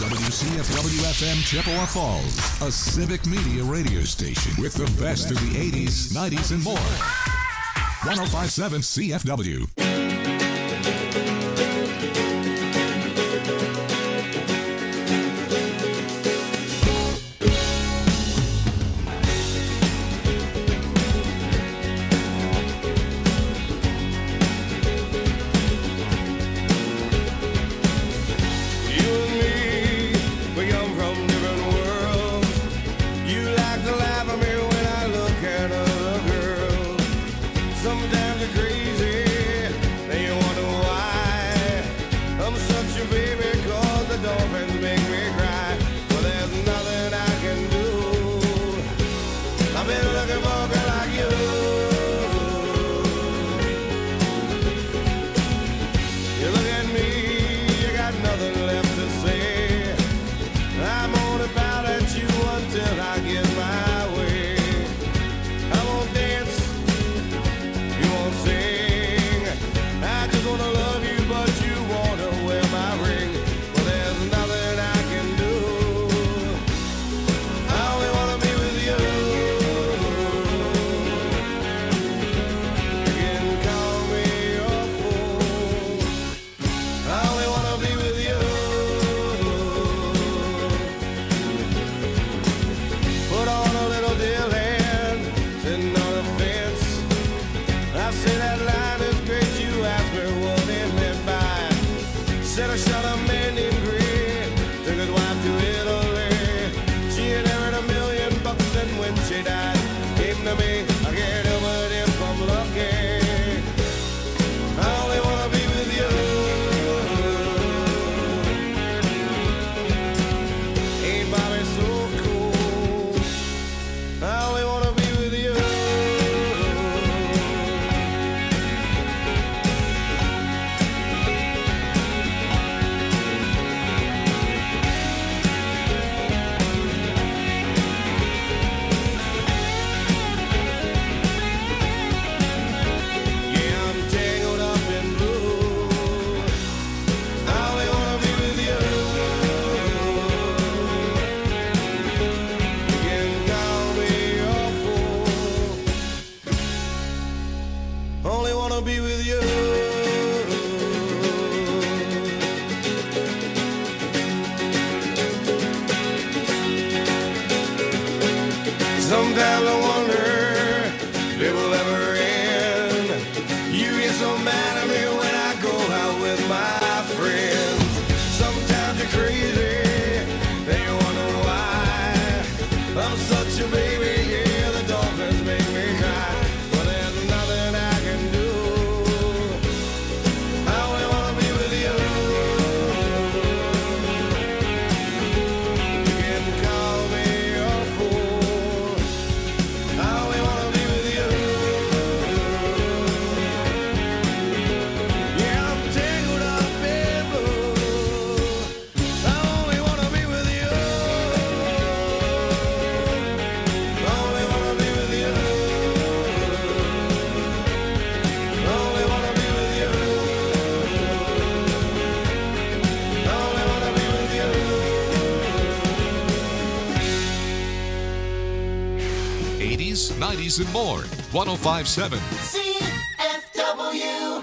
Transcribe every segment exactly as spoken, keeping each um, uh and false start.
W C F W F M Chippewa Falls, a civic media radio station with the best of the eighties, nineties, and more. one oh five point seven C F W. nineties and more. one oh five point seven C F W.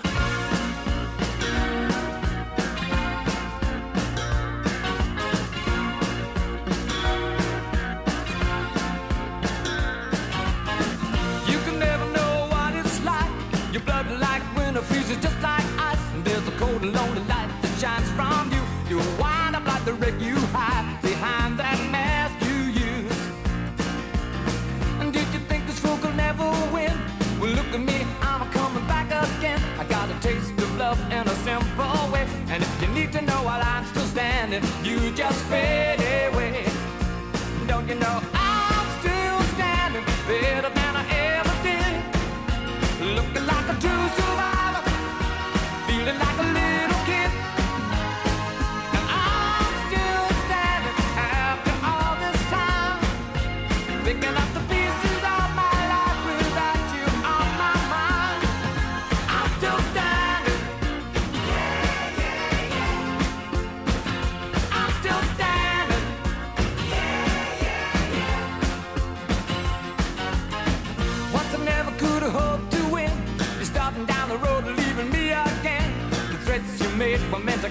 You can never know what it's like. Your blood like winter freezes just like ice. And there's a cold and lonely light that shines from you. You wind up like the wreck you hide behind that mask you use. And did you think this fool could never win? Well, look at me, I'm coming back again. I got a taste of love in a simple way. And if you need to know while I'm still standing, you just fade away. Don't you know I'm still standing better than I ever did? Looking like a true survivor, feeling like a little kid. And I'm still standing after all this time, picking up the pieces of my life without you on my mind. I'm still standing. Yeah, yeah, yeah. I'm still standing.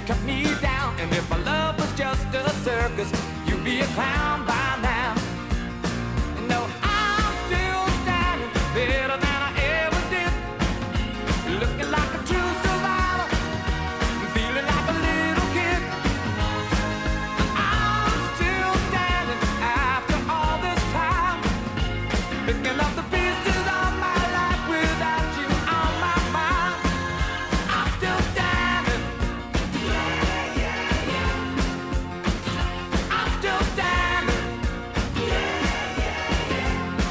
cut me down. And if my love was just a circus, you'd be a clown by now. No, I'm still standing better than I ever did, looking like a true survivor, feeling like a little kid. I'm still standing after all this time, picking up the pieces of my life without you on my mind. I'm still standing. Yeah, yeah, yeah. I'm still standing. Yeah, yeah, yeah.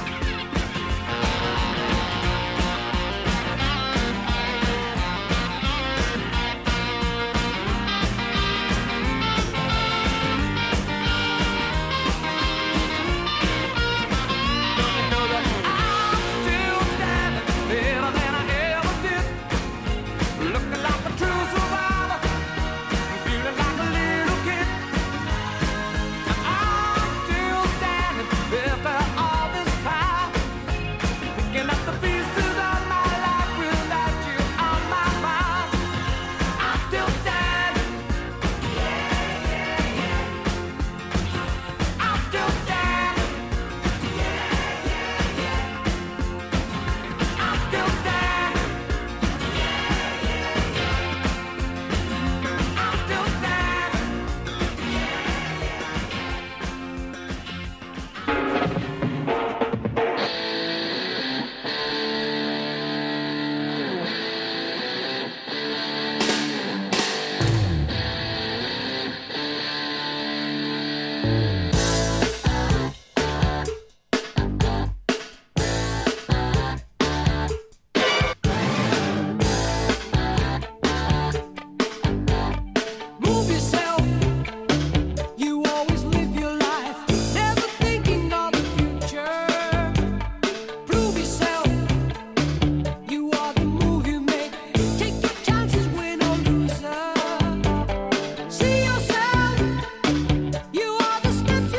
Don't you know that I'm still standing better than I ever did, looking like a true survivor, feeling like a little kid. I'm still standing after all this time, picking up the pieces of my life without you on my mind. I'm still standing. Yeah, yeah, yeah. I'm still standing. Yeah, yeah, yeah. I'm still standing. Yeah, yeah, yeah. I'm still standing. Move yourself. You always live your life, never thinking of the future. Prove yourself. You are the move you make. Take your chances, win or loser. See yourself. You are the steps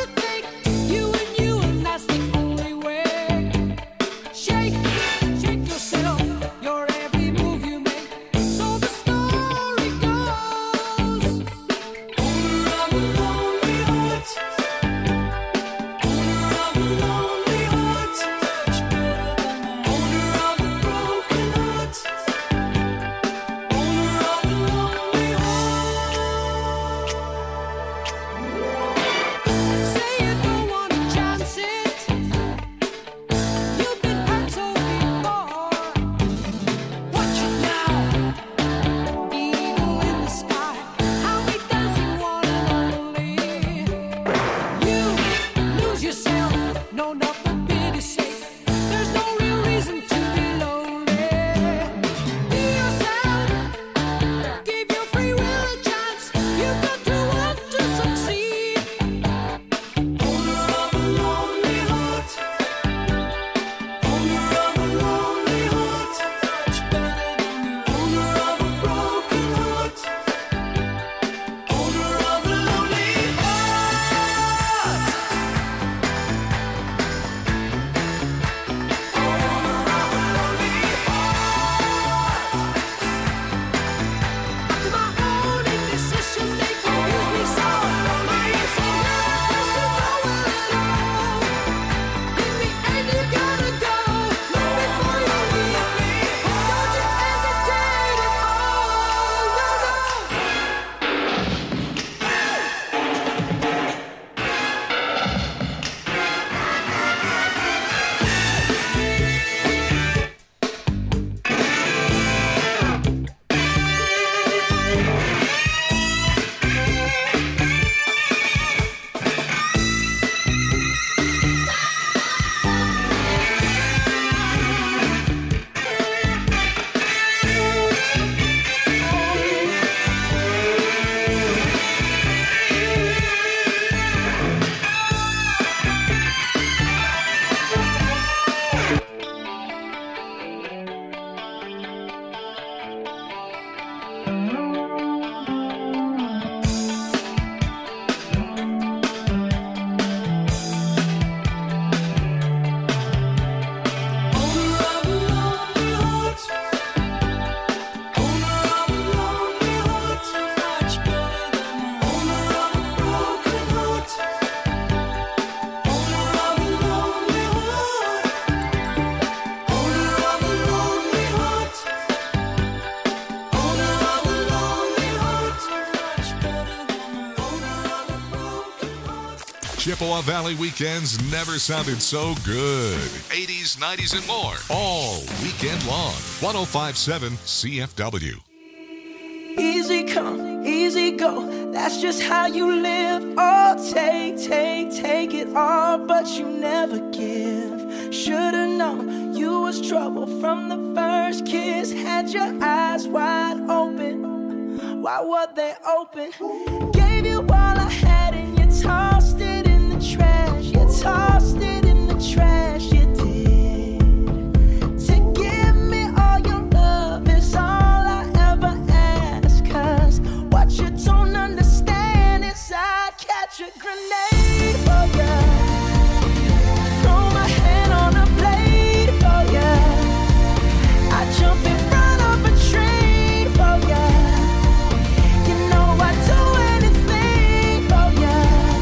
Chippewa Valley weekends never sounded so good. eighties, nineties, and more. All weekend long. one oh five point seven C F W. Easy come, easy go. That's just how you live. Oh, take, take, take it all, but you never give. Should've known you was trouble from the first kiss. Had your eyes wide open. Why were they open? Gave you all I had and you tossed it in the trash. You tossed it in the trash, you did. To give me all your love is all I ever ask. Cause what you don't understand is I'd catch a grenade for ya. Throw my hand on a blade for ya. I jump in front of a train for ya. You know I'd do anything for ya.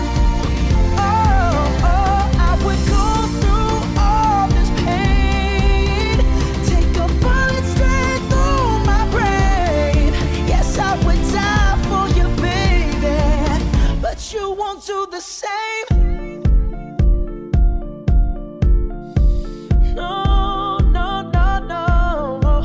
Oh, oh, I would go through all this pain. Take a bullet straight through my brain. Yes, I would die for you, baby, but you won't do the same. No, no, no, no.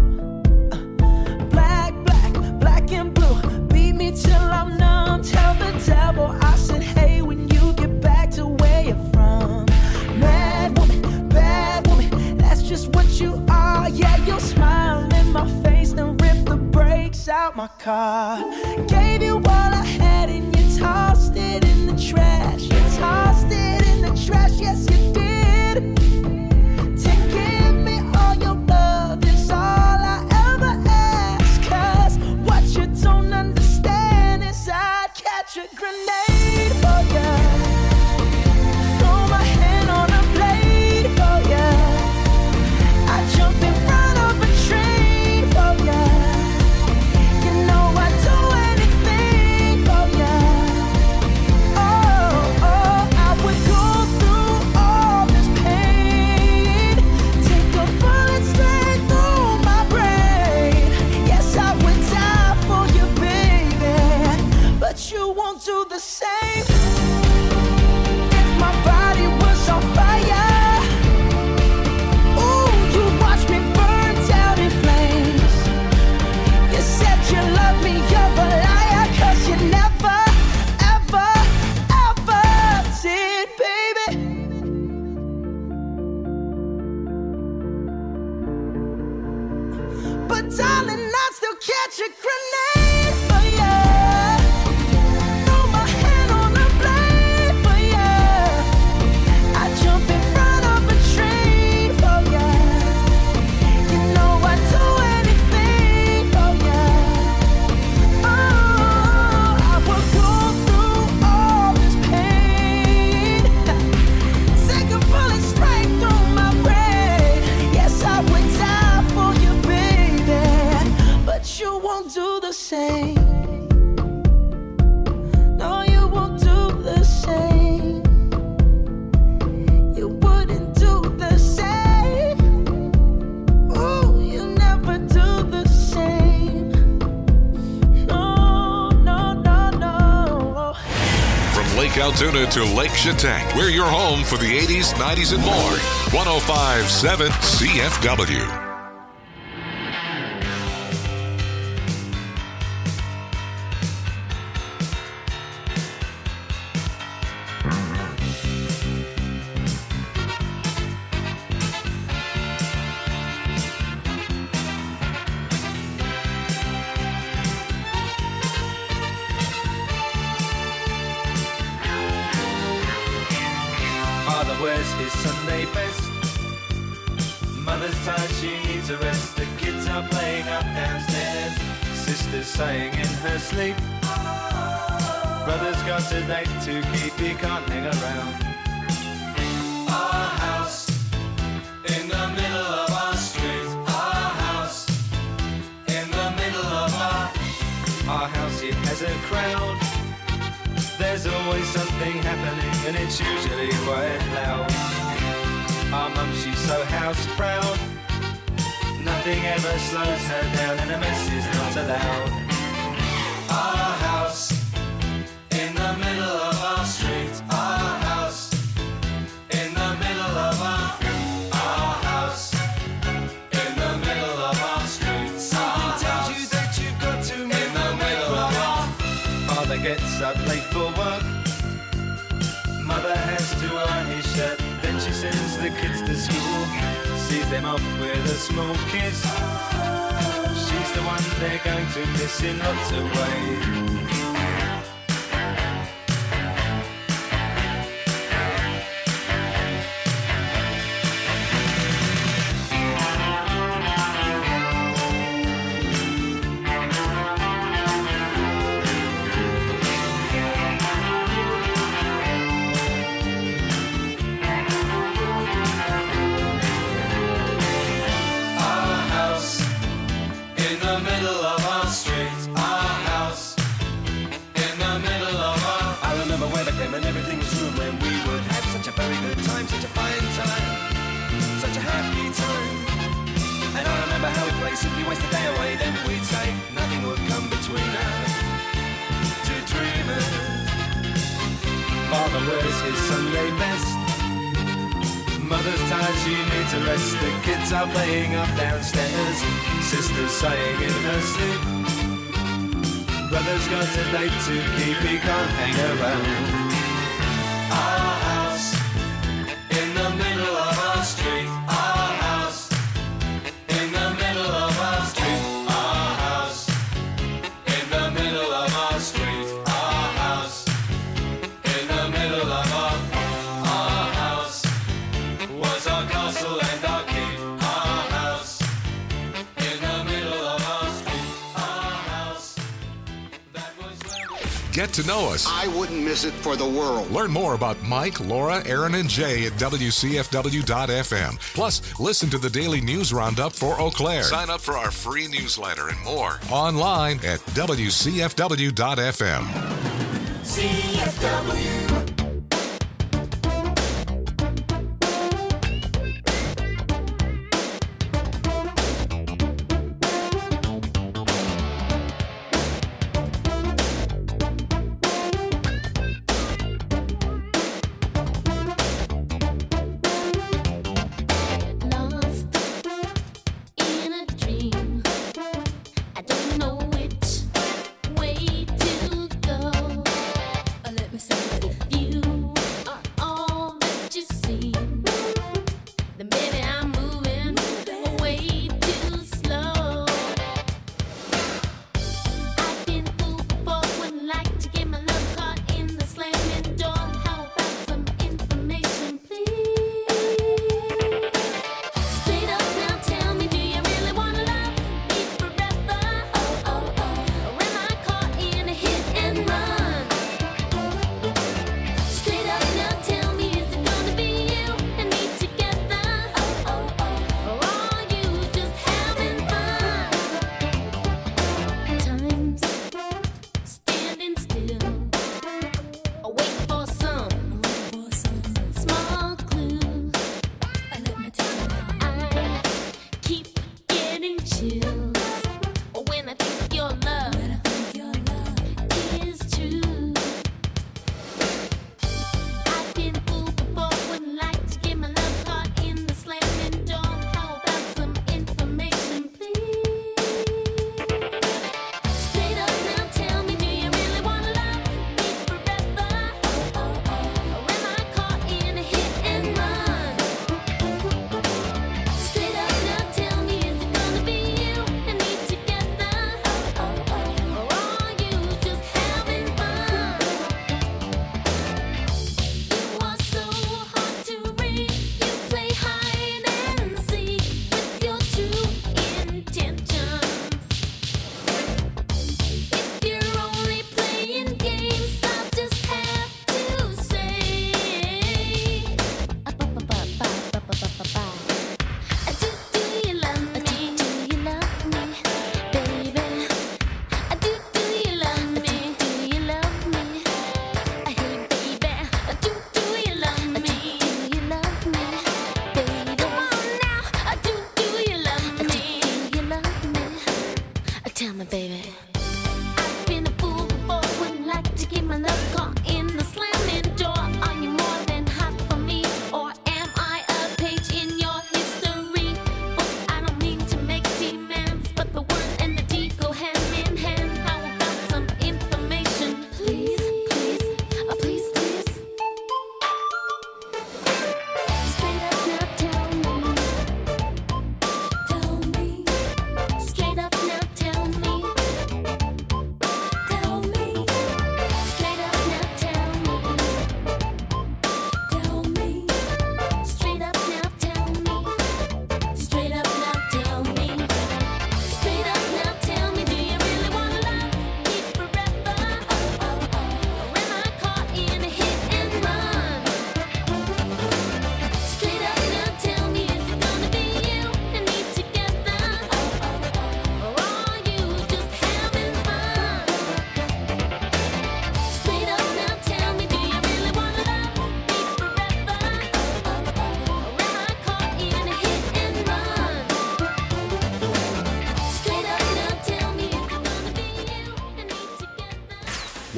Black, black, black and blue. Beat me till I'm numb. Tell the devil I said, hey, when you get back to where you're from. Mad woman, bad woman, that's just what you are. Yeah, you'll smile in my face, then rip the brakes out my car. Gave you all I had and you tossed it in the trash. You tossed it in the trash, yes you did. To give me all your love is all I ever ask. Cause what you don't understand is I'd catch a grenade for ya. Throw my hand on a blade for ya. I jump in front of a train for ya. You know I'd do anything for ya. Oh, oh, I would go through all this pain. Take a bullet straight through my brain. Yes, I would die for you, baby, but you won't do the same. If my body was on fire, ooh, you'd watch me burn down in flames. You said you love me, you're a liar, cause you never, ever, ever did, baby. But darling, I'd still catch a grenade for ya. Throw my hand on a blade for ya. I jump in front of a train for ya. You know I'd do anything for ya. Oh, I would go through all this pain. Take a bullet straight through my brain. Yes, I would die for you, baby, but you won't do the same. No, you won't do the same. You wouldn't do the same. Ooh, you never do the same. No, no, no, no. From Lake Altoona to Lake Chautauqua, we're your home for the eighties, nineties, and more. one oh five point seven C F W. Father wears his Sunday best. Mother's tired, she needs a rest. The kids are playing up downstairs. Sister's sighing in her sleep. Brother's got a date to keep, he can't hang around. Our house in the middle of our street. Our house in the middle of our Our house, it has a crowd. There's always something happening and it's usually quite loud. Our mum, she's so house proud. Nothing ever slows her down and a mess is not allowed. Our house in the middle of our street. Our sees them off with a small kiss. She's the one they're going to miss in lots of ways. And everything was true when we would have such a very good time, such a fine time, such a happy time. And I remember how we'd play, simply waste the day away. Then we'd say nothing would come between us, two dreamers. Father wears his Sunday best, mother's tired, she needs a rest. The kids are playing up downstairs, sister's sighing in her sleep. Brother's got a date to keep, he can't hang around. Our house in the middle of our street. Our house in the middle of our street. Our house in the middle of our street. Our house in the middle of our. Our house was our castle and our keep. Our house in the middle of our street. Our house. That was where we... Get to know us. I wouldn't miss it for the world. Learn more about Mike, Laura, Aaron, and Jay at W C F W dot F M. Plus, listen to the daily news roundup for Eau Claire. Sign up for our free newsletter and more online at W C F W dot F M. C F W. Let me say it.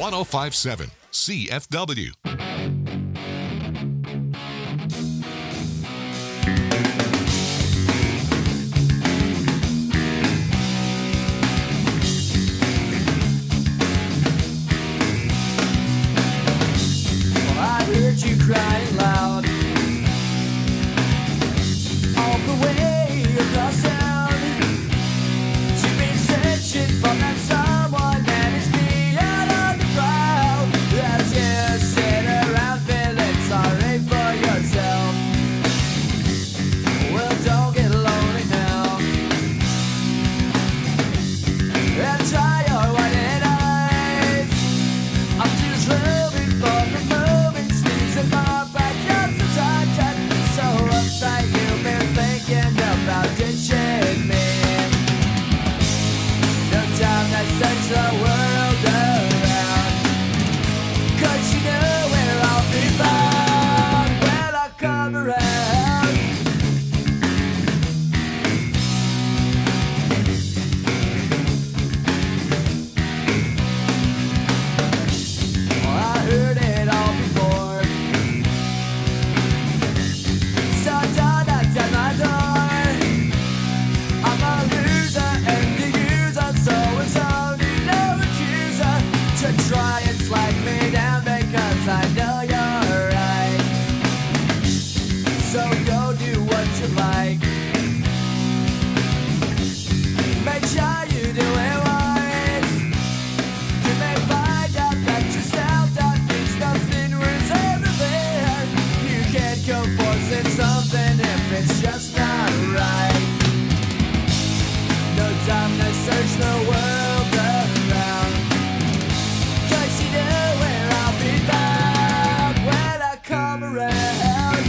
one oh five point seven C F W. I heard you crying loud all the way across town. You've been searching for that someone that is beyond the crowd. As you sit around feeling sorry for yourself. Well, don't get lonely now, and try your white eyes. I'm just moving for the moving scenes in my backyard. Sometimes I get so uptight. You've been thinking about ditching me. No time to search the world around, 'cause you know where I'll be found when I come around. Well, I heard it all before, so don't knock down my door. I'm a loser and the user, so it's only no accuser to try and slag me down because I know you're right. So go do what you like. Make sure you do it wise. You may find out that yourself that means nothing was ever there. You can't go forcing something if it's just not right. No time to search the world around, 'cause you know where I'll be found when I come around.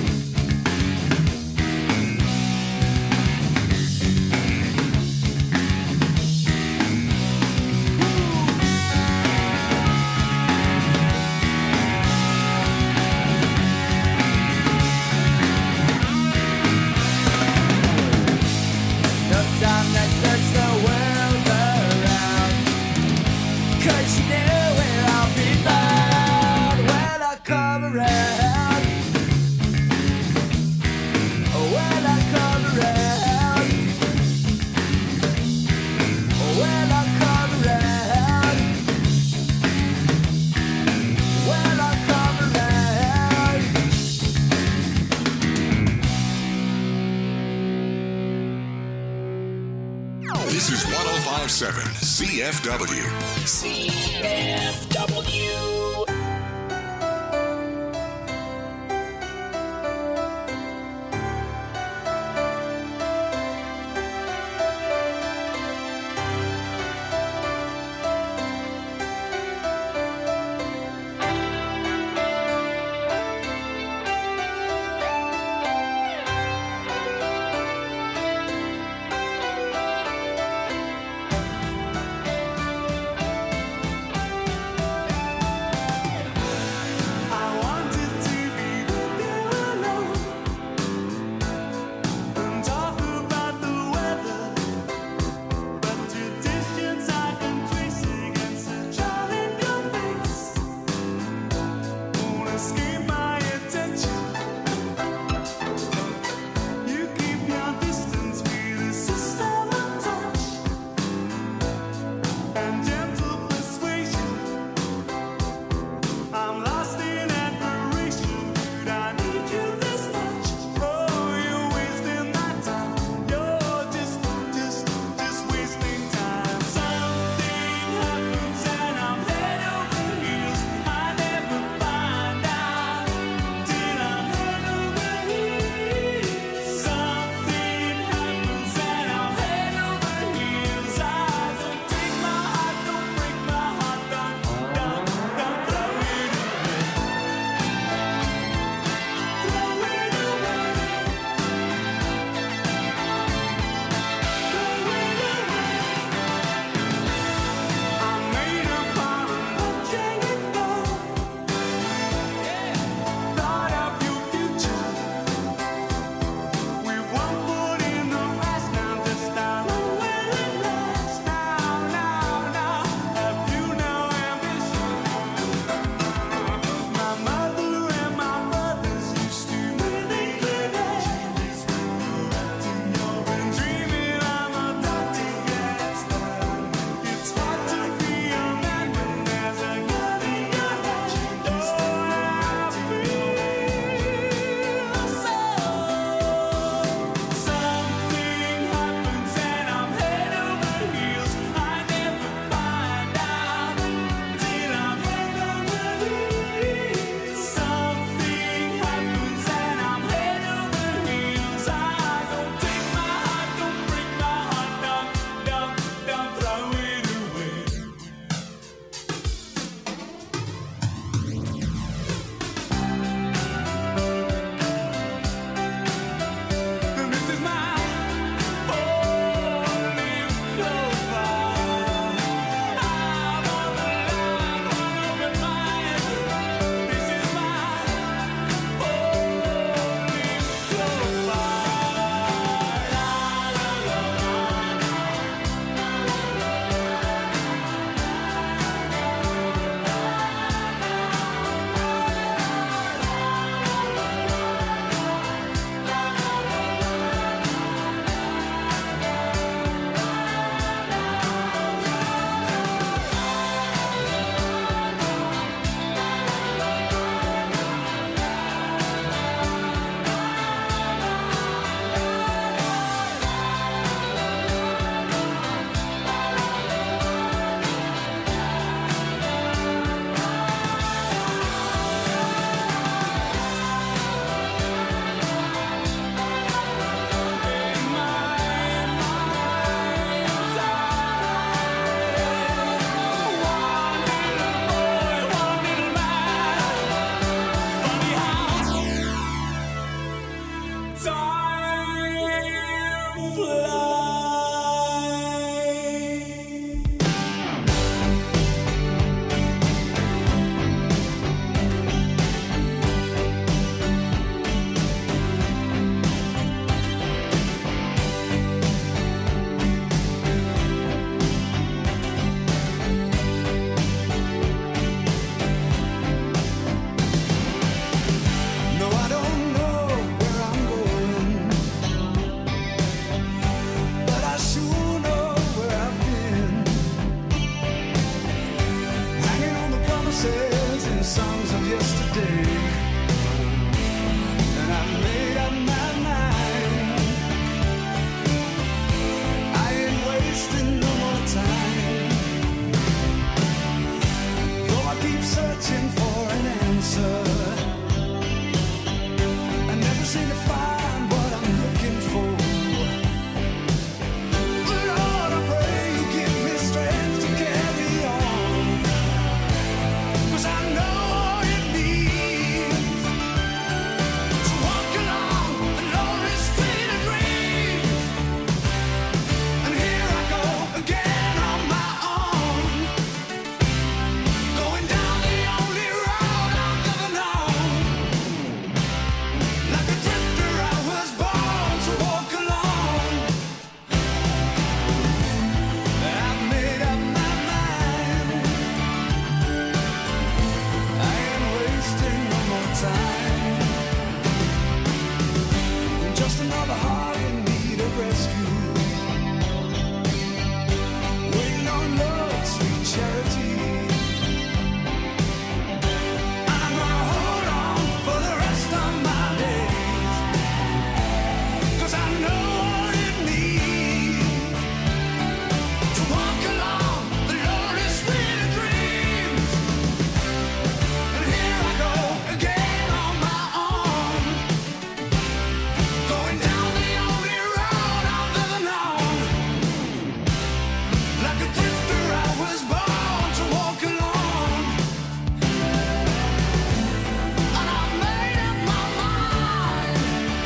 No time to search the world around, 'cause you know where I'll be found when I come around. When I come around. When I come around. When I come around. This is one oh five point seven C F W. C F W. day. And I made up my mind. I ain't wasting no more time. Though I keep searching for an answer, I never seem to find what I'm looking for. Lord, I pray you give me strength to carry on, 'cause I know all it means to walk along the lonely street of dreams. And here I go again on my own, going down the only road I've ever known. Like a drifter I was born to walk along. I've made up my mind. I ain't wasting no more time. Just another heart in need of rescue, waiting on love's sweet charity. I'm gonna hold on for the rest of my days, 'cause I know what it means to walk along the lonely street of dreams. And here I go again on my own, going down the only road I've ever known. Like a drifter I was born to walk along. And I made up my mind.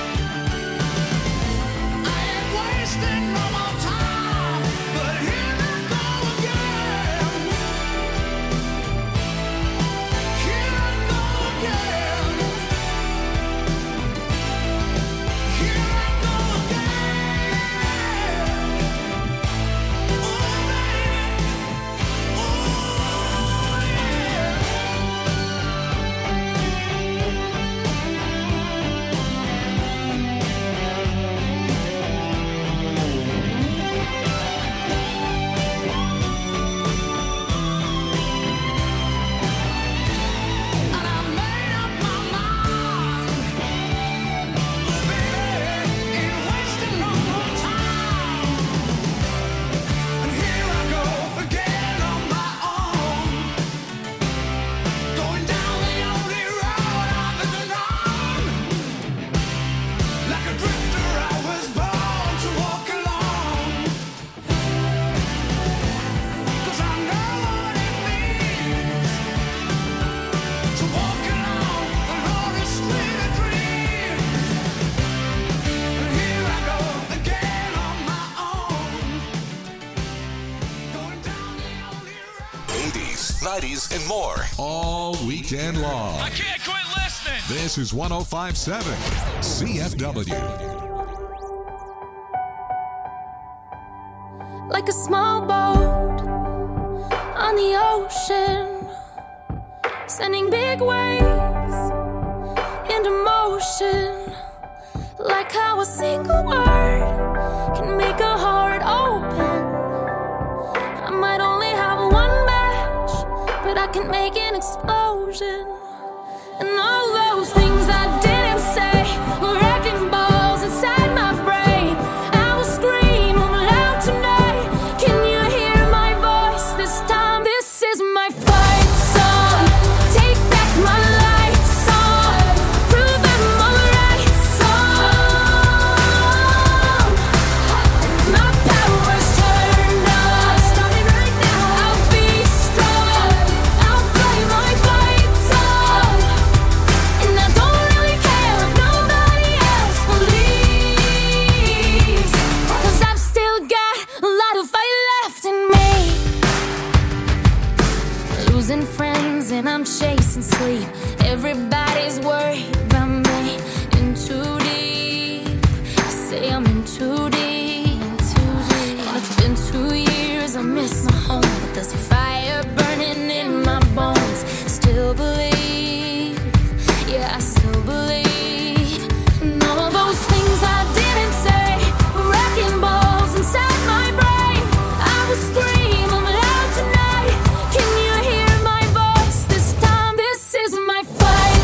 I ain't wasting no more time. But here I go again. Here I go again. Here I go again. Oh, baby. Oh, yeah. And I made up my mind. Oh, baby, ain't wasting no more time. And here I go again on my own, going down the only road I've ever known. Like a drifter I was born to walk along. 'Cause I know what it means to walk along the lonely street of dreams. And here I go again on my own, going down the only road. eighties, nineties, and more. All weekend long. I can't quit listening. This is one oh five point seven C F W. Like a small boat on the ocean, sending big waves into motion. Like how a single word can make a heart open. I might only have one match, but I can make an explosion. And all those things I didn't say were wrecking balls inside my brain. I will scream loud tonight. Can you hear my voice this time? This is my fight song. Take back my life song. Prove I'm alright song. My power's turned on. Starting right now. I'll be strong. I'll play my fight song. And I don't really care if nobody else believes, 'cause I've still got a lot of fight left in me. Losing friends and I'm chasing sleep. Everybody's worried about me. In too deep. I say I'm in too deep. And it's been two years. I miss my home, but there's a fire burning in my bones. Still believe. Yeah, I still believe. And all those things I didn't say were wrecking balls inside my brain. I will scream I'm loud tonight. Can you hear my voice this time? This is my fight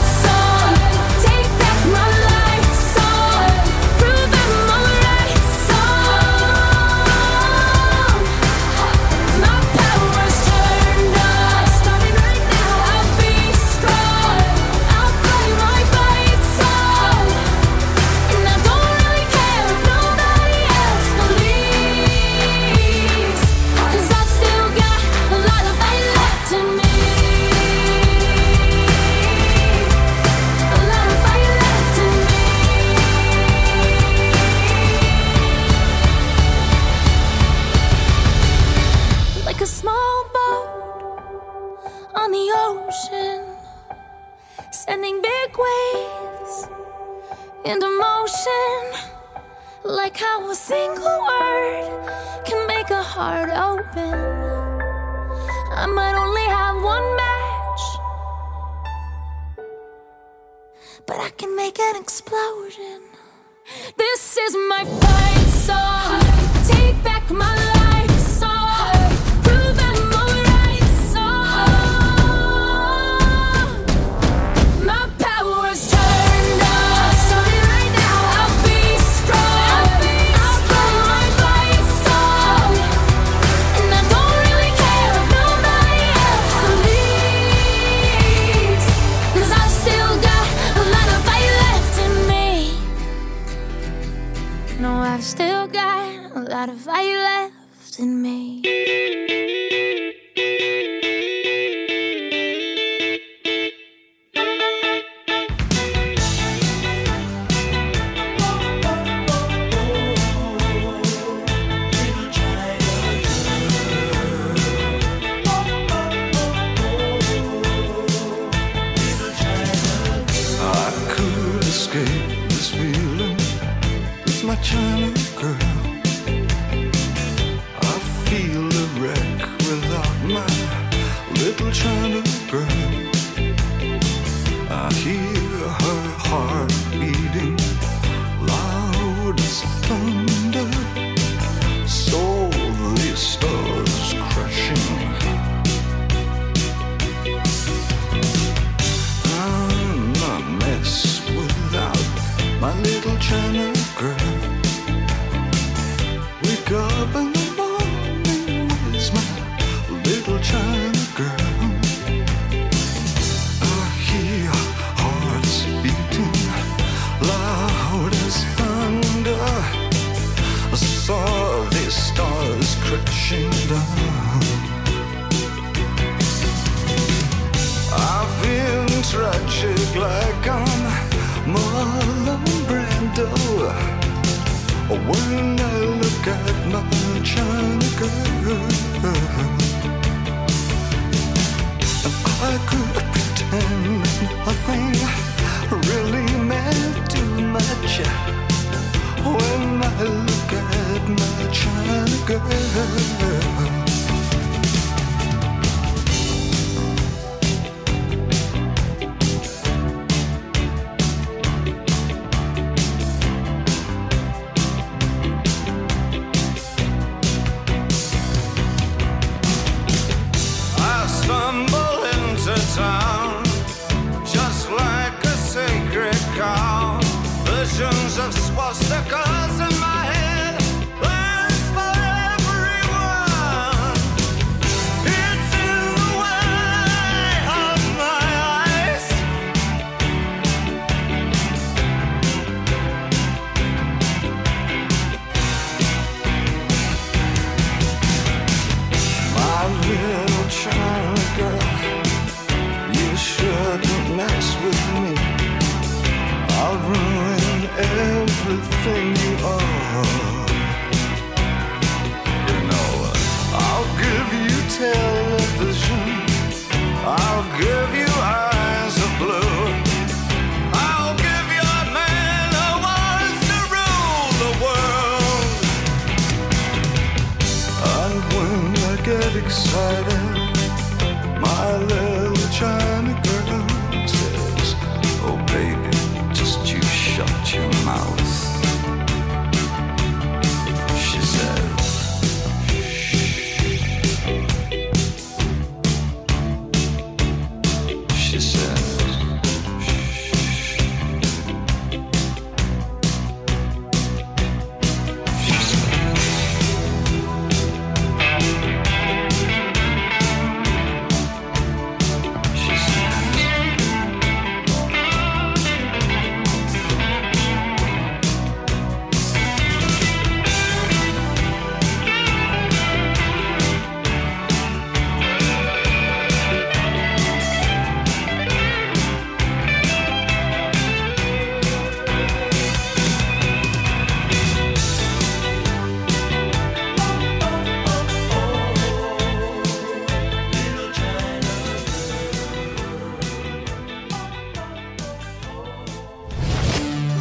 sending big waves into motion. Like how a single word can make a heart open. I might only have one match, but I can make an explosion. This is my fight song. Take back my life song. Prove I'm alright song. My power's turned on. Starting right now, I'll be strong. I'll blow my fight song. And I don't really care if nobody else believes, 'cause I've still got a lot of fight left in me. No, I've still got a lot of fight left in me. I could escape this feeling with my China girl. I feel a wreck without my little China girl. I hear her heart beating loud as thunder. So the stars crashing. I'm a mess without my little China girl. Wake up in the morning, where's my little China girl? I hear hearts beating loud as thunder. I saw the stars crashing down. I feel tragic like I'm Marlon Brando when I look at my China girl. And I could pretend nothing really meant too much when I look at my China girl. I stumble into town just like a sacred cow. Visions of swastikas in my head, plans for everyone. It's in the way of my eyes. My little China girl, you shouldn't mess with me. I'll ruin everything you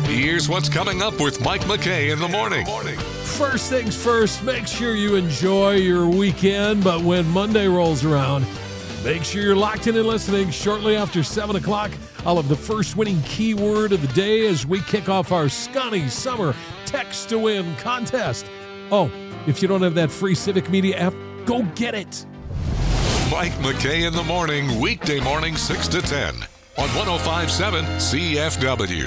Here's what's coming up with Mike McKay in the morning. First things first, make sure you enjoy your weekend, but when Monday rolls around, make sure you're locked in and listening. Shortly after seven o'clock, I'll have the first winning keyword of the day as we kick off our Scotty Summer Text to Win contest. Oh, if you don't have that free Civic Media app, go get it. Mike McKay in the morning, weekday morning six to ten on one oh five point seven C F W.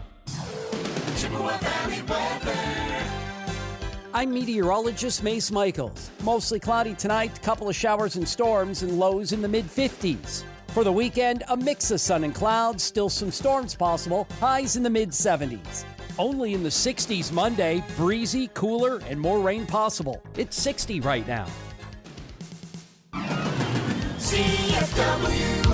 I'm meteorologist Mace Michaels. Mostly cloudy tonight, couple of showers and storms, and lows in the mid-fifties. For the weekend, a mix of sun and clouds, still some storms possible, highs in the mid-seventies. Only in the sixties Monday, breezy, cooler, and more rain possible. It's sixty right now. C F W.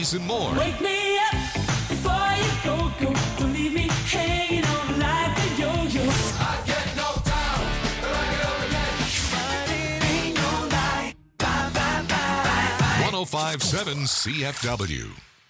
movies, and more. Wake me up before you go, go. Don't leave me hanging on like a yo-yo. I get knocked down, but I get up again. But it ain't no lie. Bye, bye, bye, bye. one oh five point seven C F W.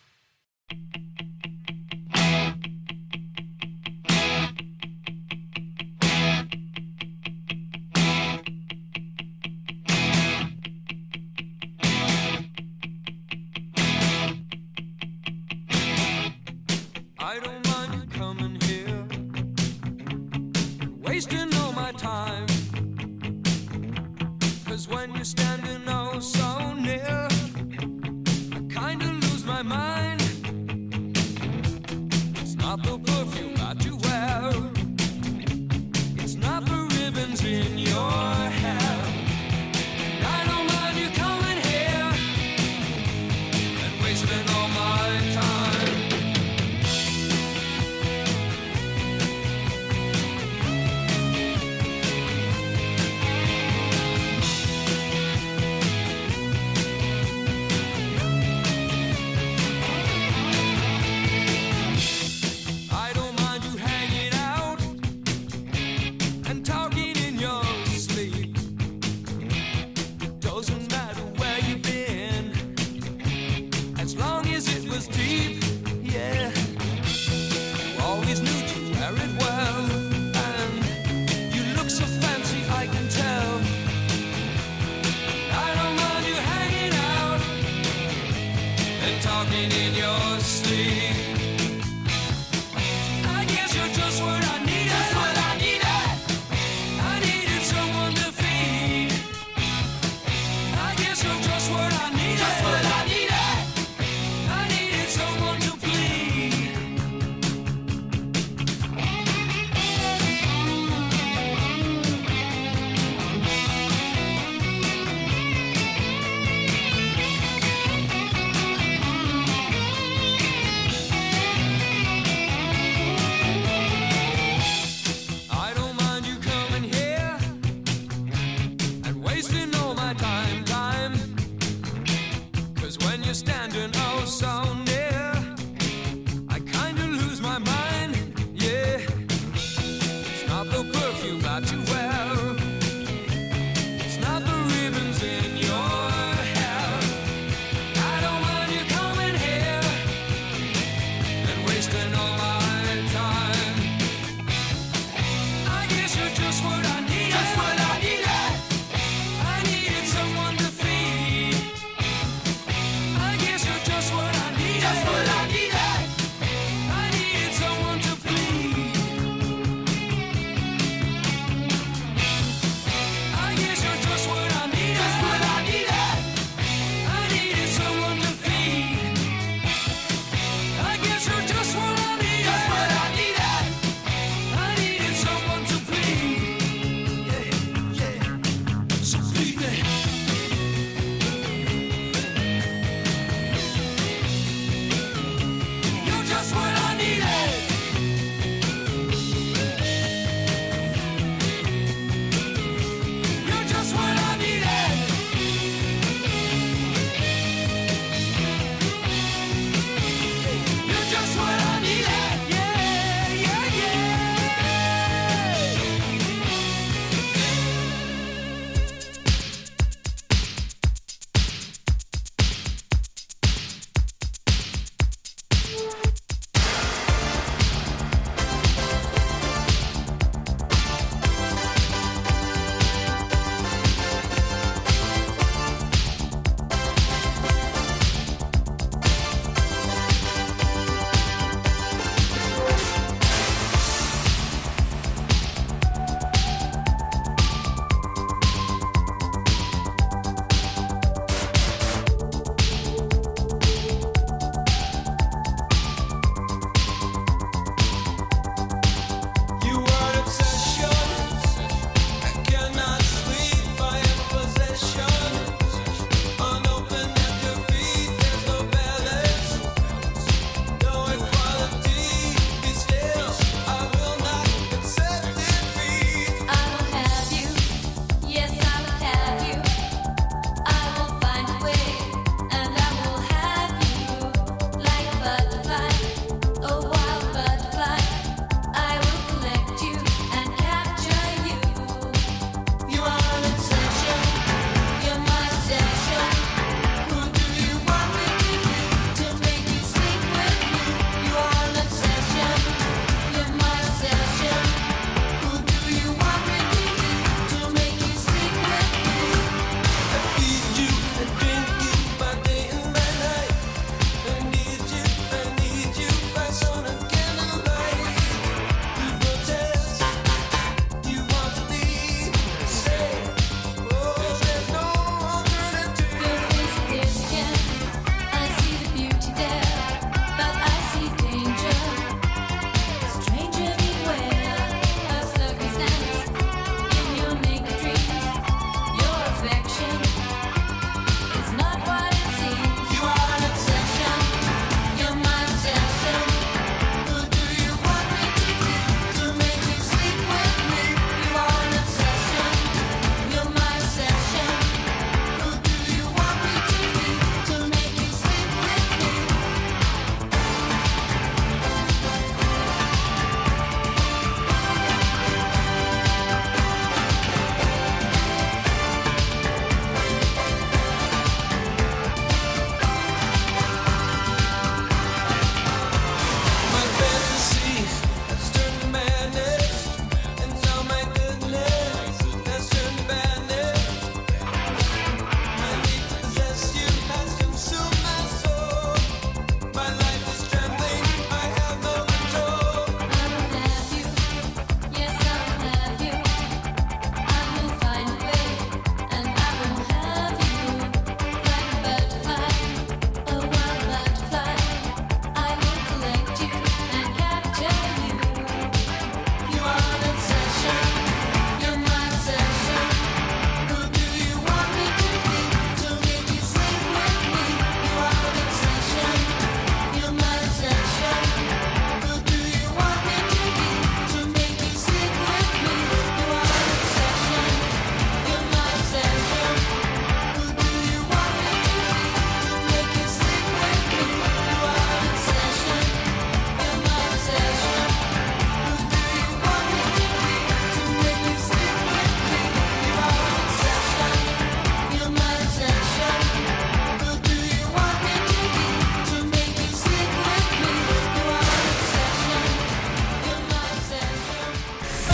I don't mind you coming here, wasting all my time. Cause when you're standing oh so near, I kinda lose my mind. It's not the perfume that you wear, it's not the ribbons in your hair. I don't mind you coming here and wasting all my time.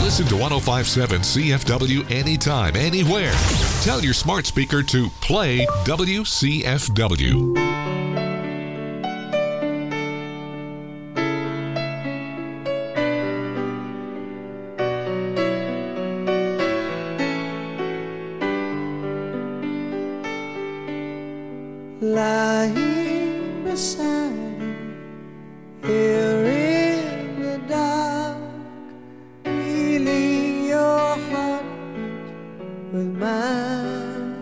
Listen to one oh five point seven C F W anytime, anywhere. Tell your smart speaker to play W C F W. Lying beside you, here in the dark, feeling your heartbeat with mine.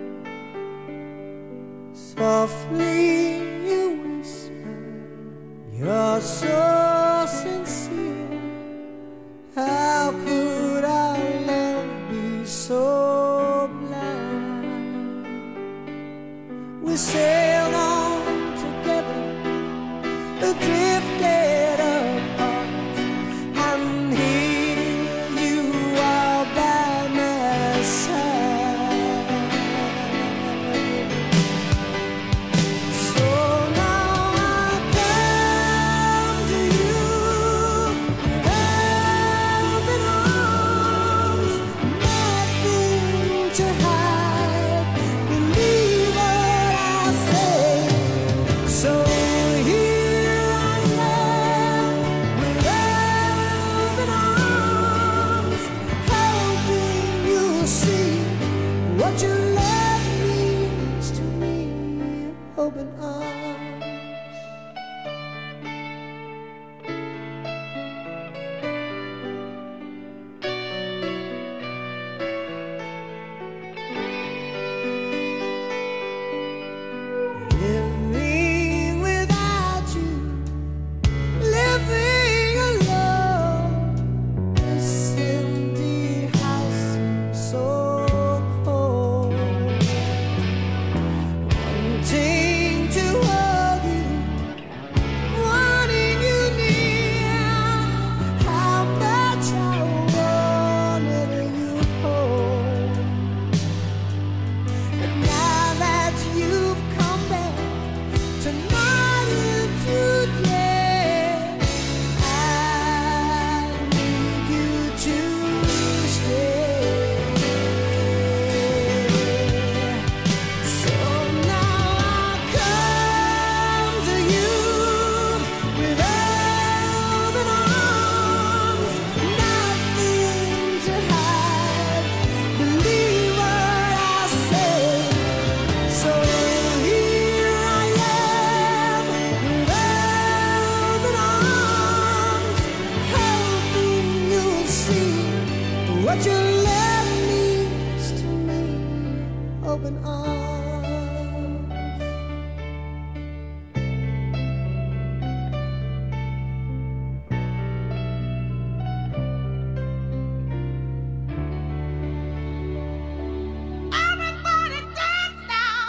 Softly you whisper, you're so sincere. How could our love be so blind? We sailed on together, drifted apart, and here you are by my side. So now I come to you, open arms, nothing to hide. Believe what I say. So here I am, with open arms, hoping you'll see what your love means to me. Open arms. Living without you, living alone, this empty house seems so cold. Wanting to hold you, wanting you near, how much I wanted you home. But now that you've come back tonight and today, I need you to stay. So now I come to you with open arms, nothing to hide. Believe what I say. So here I am, with open arms, hoping you'll see what your love means to me. Open arms. Everybody dance now.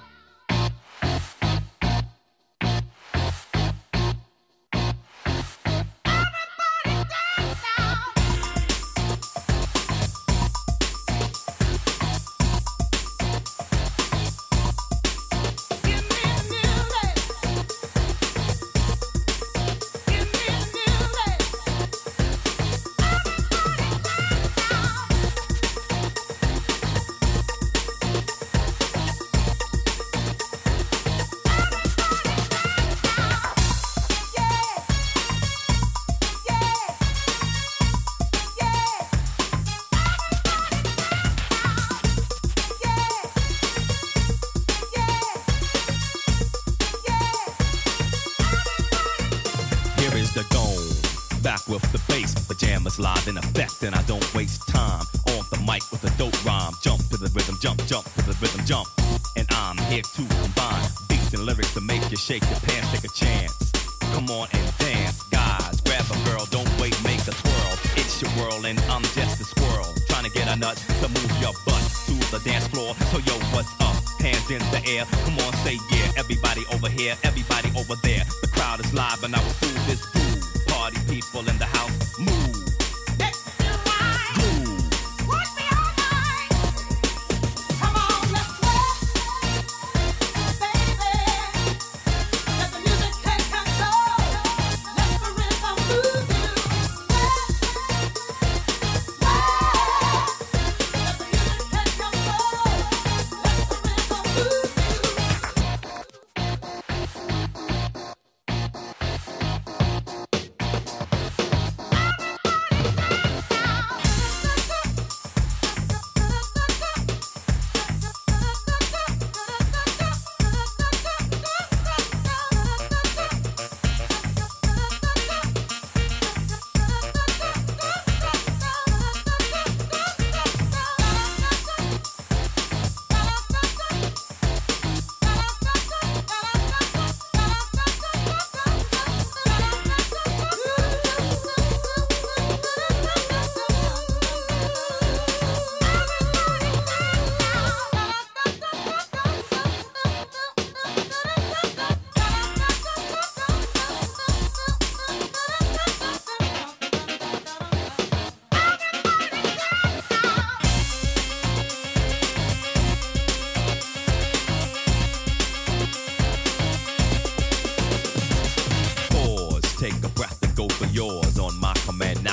Everybody dance now. Give me music. Give me music. Here is the dome, back with the bass, pajamas live in effect, and I don't waste time on the mic with a dope rhyme. Jump to the rhythm, jump, jump to the rhythm, jump, and I'm here to combine beats and lyrics to make you shake your pants, take a chance. Come on and dance, guys, grab a girl, don't wait, make a twirl. It's your world and I'm just a squirrel, trying to get a nut to move your butt to the dance floor. So yo, what's up? Hands in the air, come on, say yeah. Everybody over here, everybody over there. The crowd is live and I will do this groove. Party people in the house, move. Groove. Come on, let's sweat, baby. Let the music take control. Let the rhythm move you. Sweat,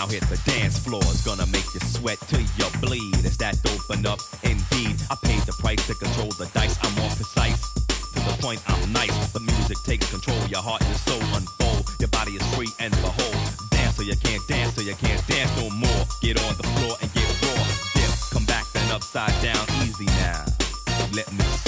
Now hit the dance floor, it's gonna make you sweat till you bleed. It's that open up, indeed. I paid the price to control the dice. I'm more precise, to the point I'm nice. The music takes control, your heart and soul unfold. Your body is free and behold. Dance so you can't dance, so you can't dance no more. Get on the floor and get raw. Dip, come back then upside down, easy now. Let me see.